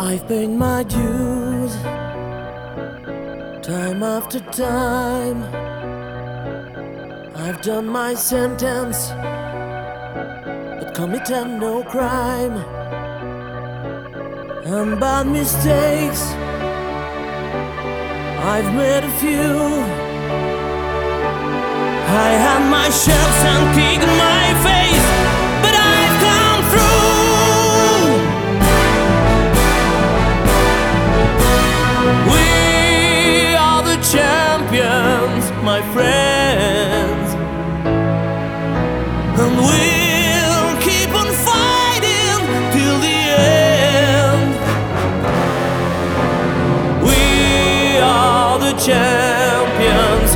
I've paid my dues time after time. I've done my sentence but committed no crime. And bad mistakes I've made a few. I had my shells and kicked in my face, but I've come through. We are the champions, my friends, and we'll keep on fighting till the end. We are the champions.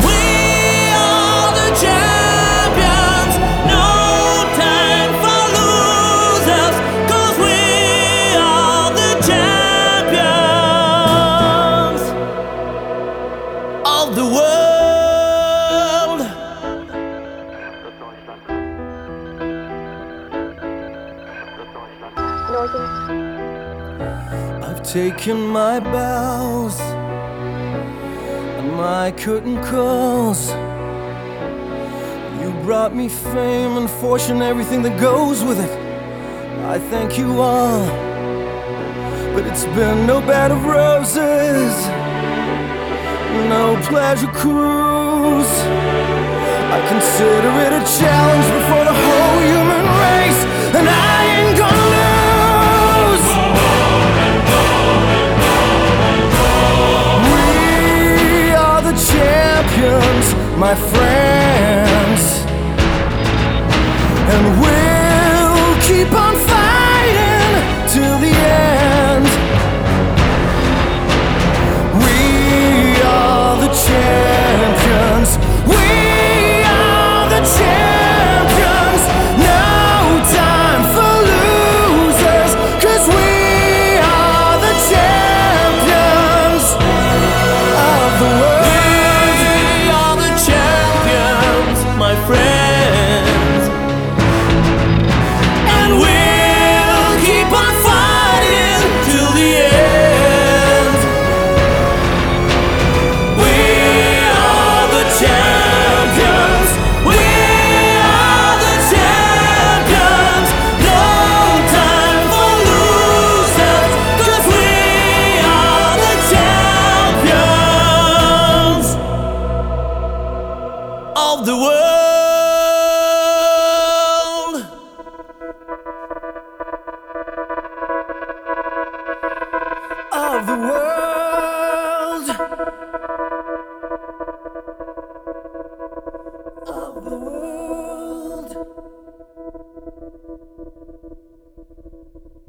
Of the world. I've taken my bows and my curtain calls. You brought me fame and fortune, everything that goes with it. I thank you all, but it's been no bed of roses, no pleasure cruise. I consider it a challenge before the whole human race, and I ain't gonna lose. We are the champions, my friends, and we'll keep on fighting till the end. Champions, we are the champions. No time for losers, 'cause we are the champions of the world. We are the champions, my friends, and we'll keep on fighting till the end. Of the world. Of the world. Of the world.